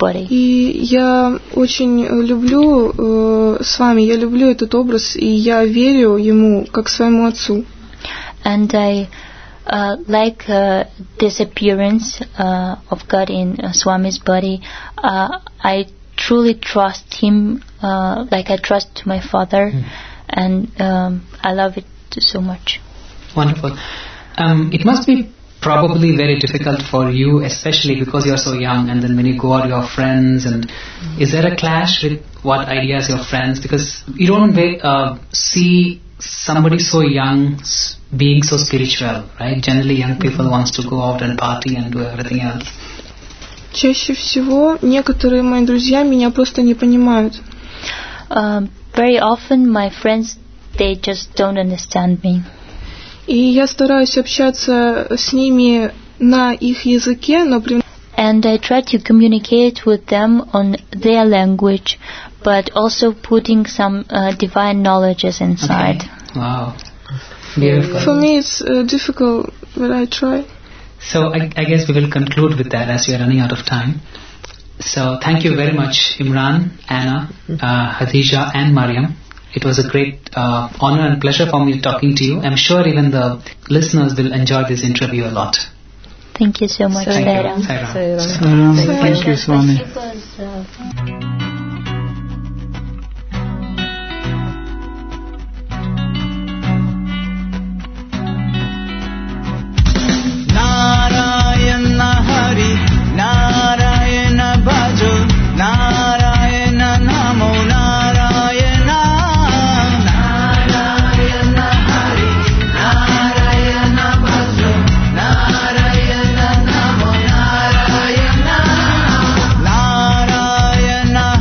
body. И я очень люблю с вами, я люблю этот образ, и я верю ему как своему отцу. And I like this appearance of God in Swami's body. I truly trust him like I trust my father, and I love it so much. Wonderful. It must be probably very difficult for you, especially because you're so young, and then when you go out with your friends, and is there a clash with what ideas your friends, because you don't see somebody so young being so spiritual, right? Generally young people wants to go out and party and do everything else. Чаще всего некоторые мои друзья меня просто не понимают. Very often my friends, they just don't understand me. И я стараюсь общаться с ними на их языке, но при... And I try to communicate with them on their language, but also putting some divine knowledges inside. Okay. Wow. Beautiful. For me it's difficult, but I try. So I guess we will conclude with that as we are running out of time. So thank you very much, Imran, Anna, Hadija and Mariam. It was a great honor and pleasure for me talking to you. I'm sure even the listeners will enjoy this interview a lot. Thank you so much, Sarah. Thank you, Swami. Narayana Hari, Narayana Bhajo, Narayana Namo, Narayana, Narayana Hari, Narayana Bhajo, Narayana Namo, Narayana, Narayana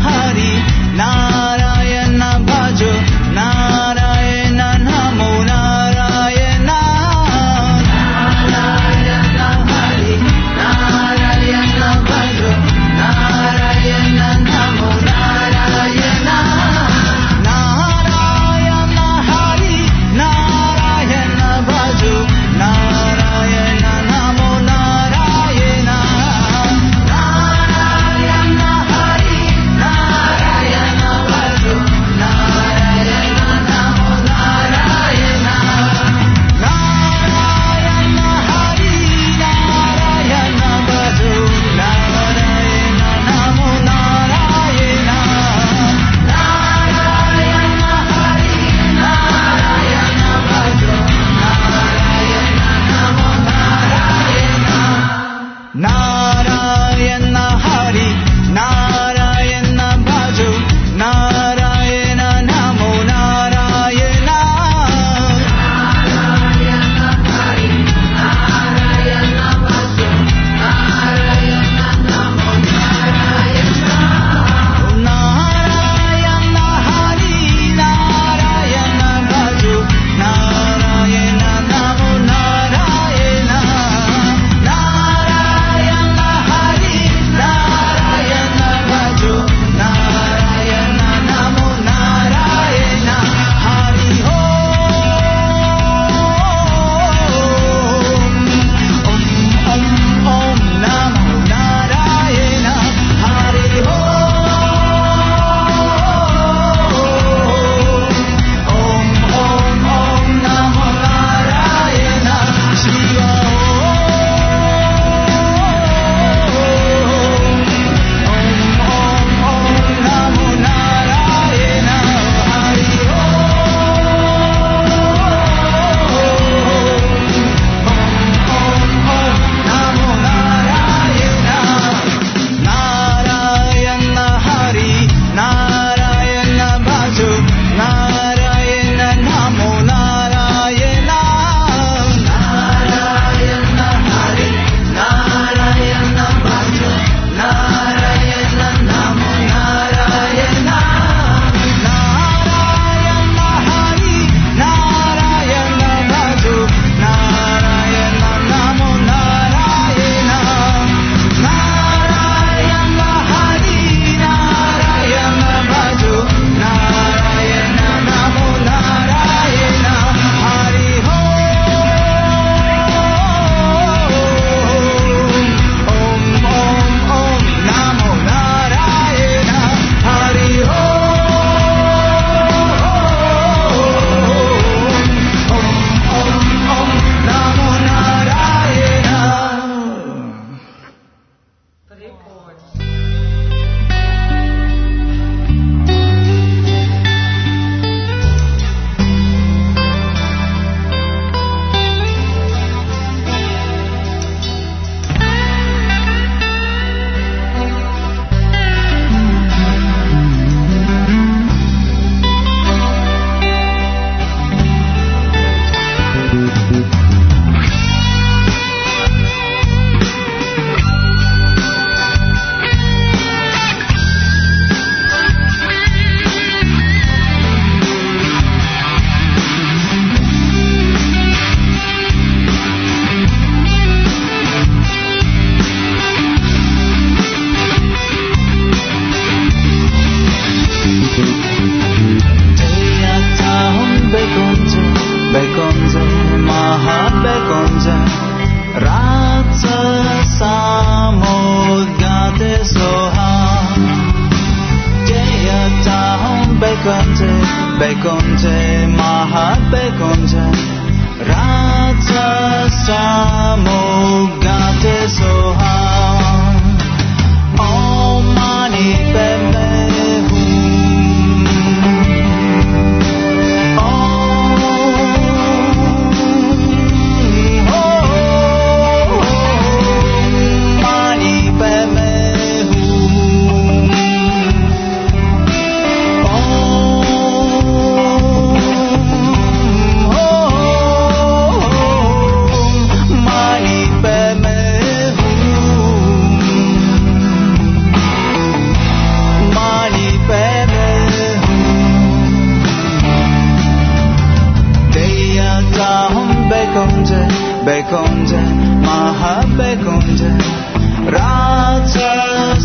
Bekonte, Maha Bekonte, Raja Samogate Soham, Om Mani Padme Hum, Om Mani Padme Bekonte, Maha Bekonte, Raja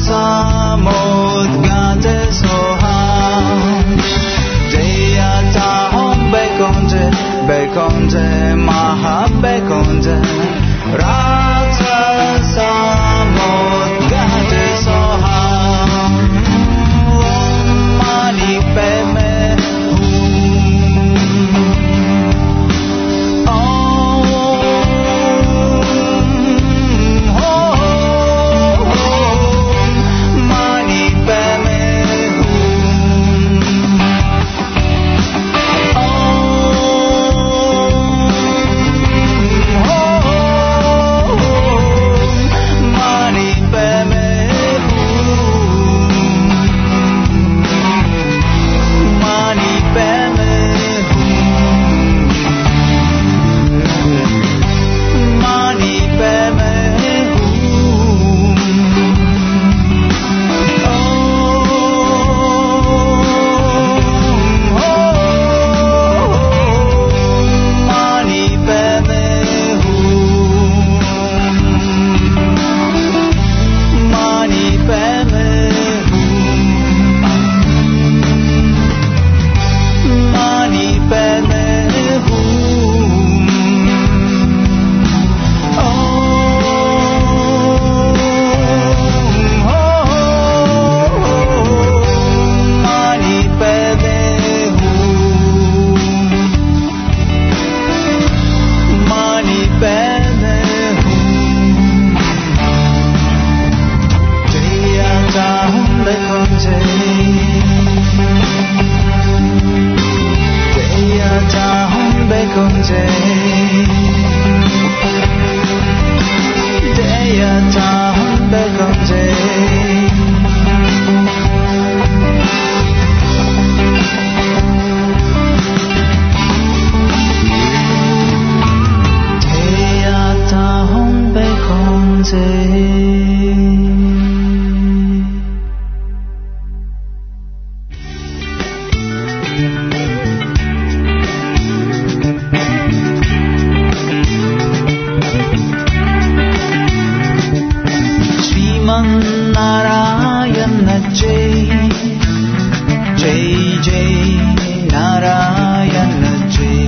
Samudgate Soham, Deyatahom Bekonte, Bekonte, Maha Bekonte, Raja Samudgate Soham, Om Mani Padme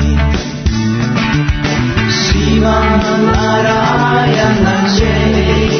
Narayana Jai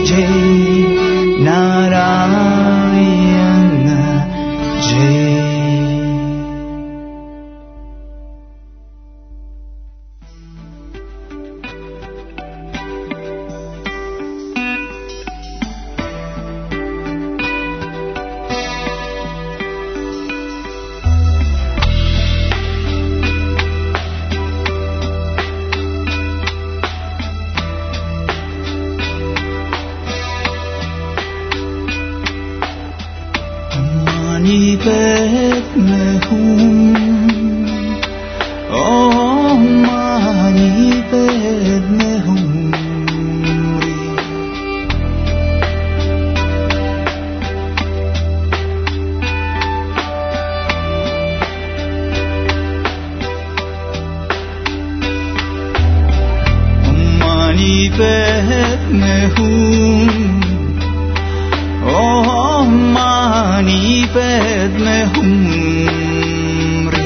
Jai Narayana Jai. पेट में हूँ ओ मानी पेट में हूँ मानी पेट में हूँ ओ मानी पेट में हूँ रे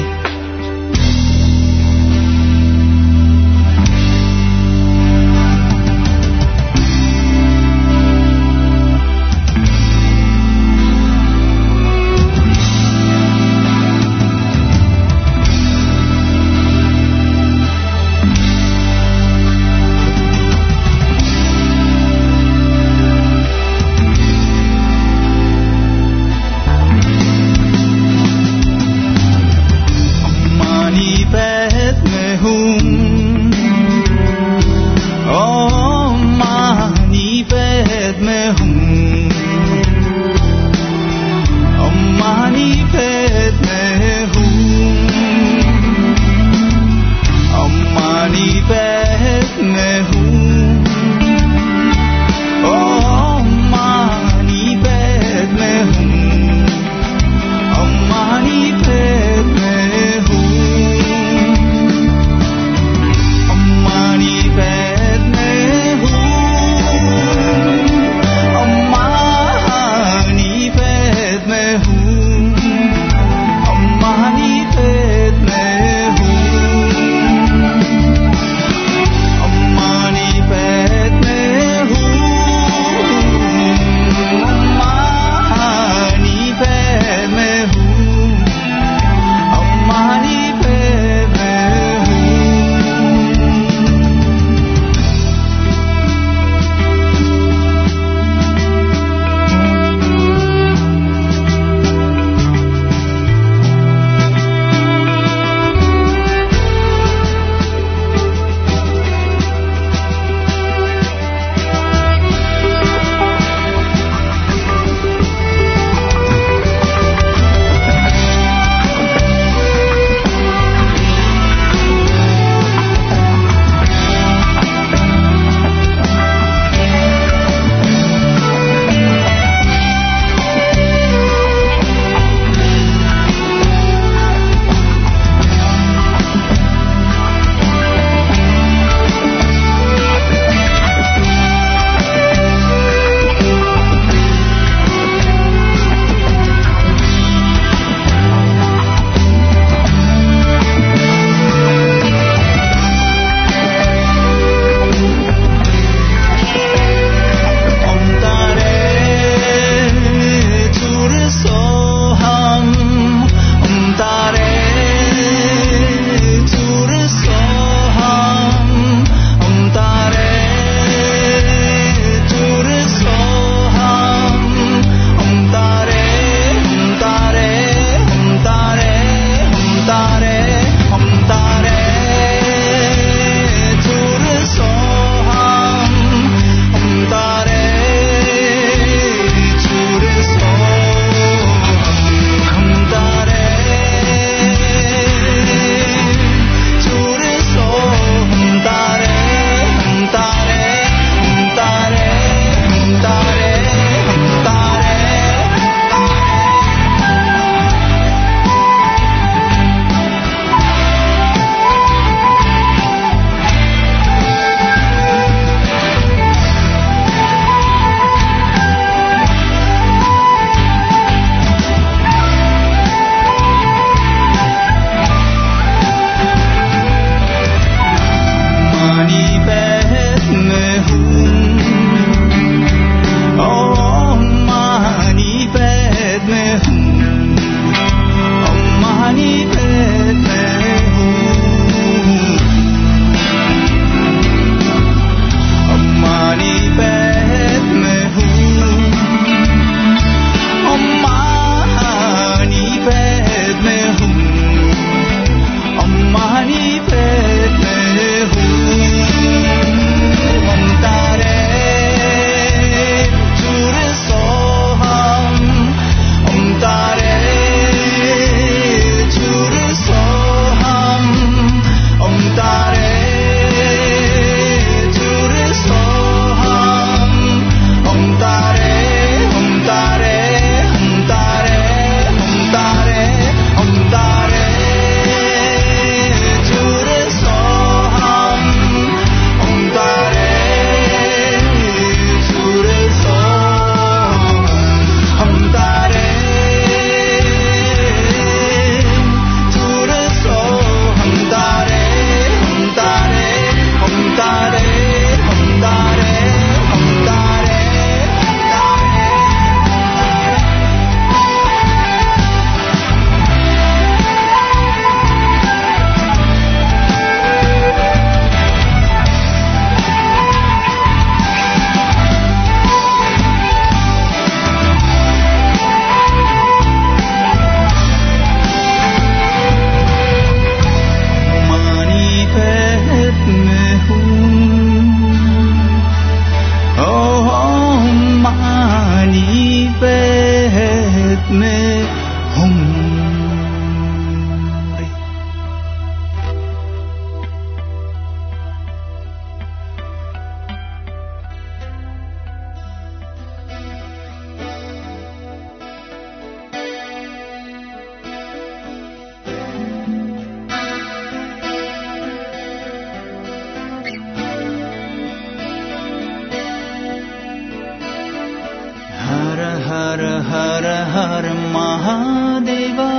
Hara Hara Hara Mahadeva.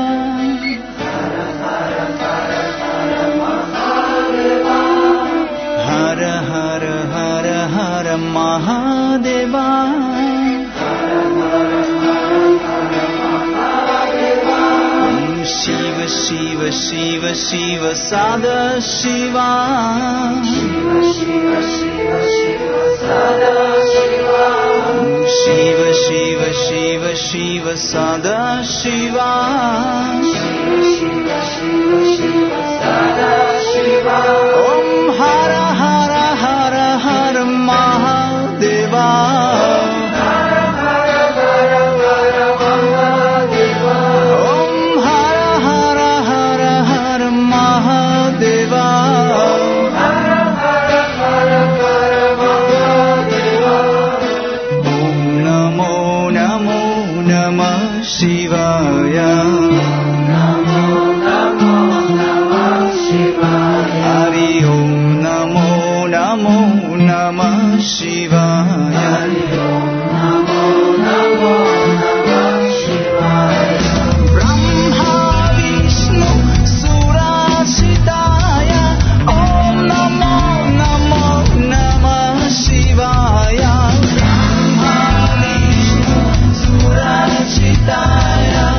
Hara Hara Hara Hara Mahadeva. Shiva Shiva Shiva Shiva Sada Shiva. Shiva Shiva Shiva Shiva Sada Shiva. Shiva Shiva Shiva Shiva Sada Shiva. Shiva Shiva Shiva Shiva Sada Shiva. Om Hara Hara Hara Hara Mahadeva. Hara Hara Hara Hara Mahadeva. Om Hara Hara Hara Hara Mahadeva. Hara Hara Hara Hara Mahadeva. Om Namo Namo Namah Shivaya. Namo Namo Namah Shivaya. Hari Om Namo Namo Namah Shivaya. Hari Om Namo Namo Namah Shivaya. Brahma Vishnu Surachitaya. Om Namo Namo Namah Shivaya. Brahma Vishnu Surachitaya.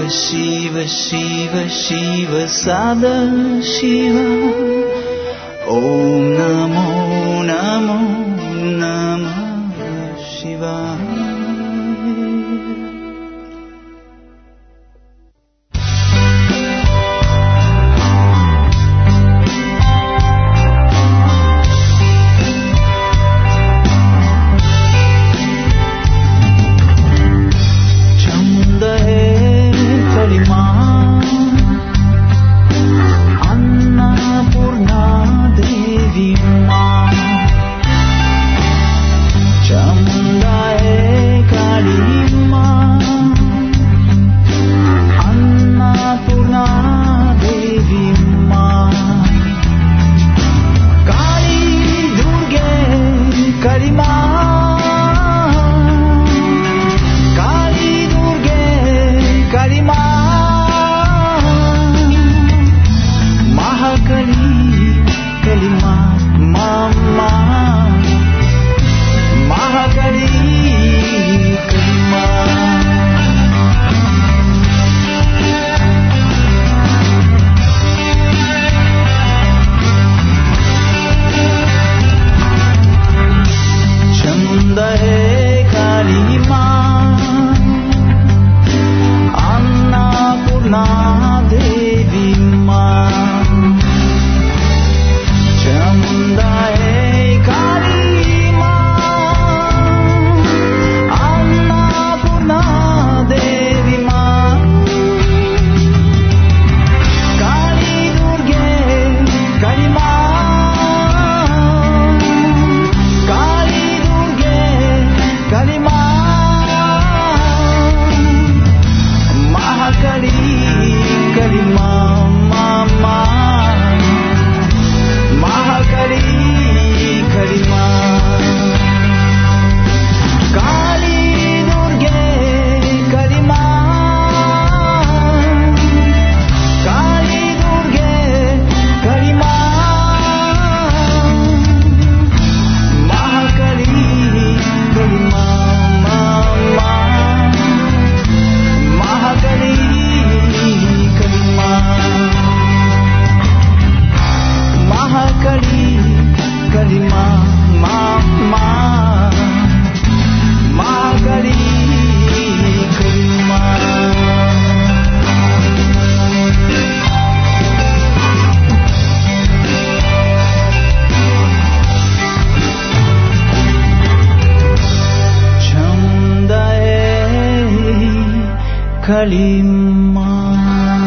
Shiva Shiva Shiva Sada Shiva Om Namo Namo Namah Shivaya. Kalima.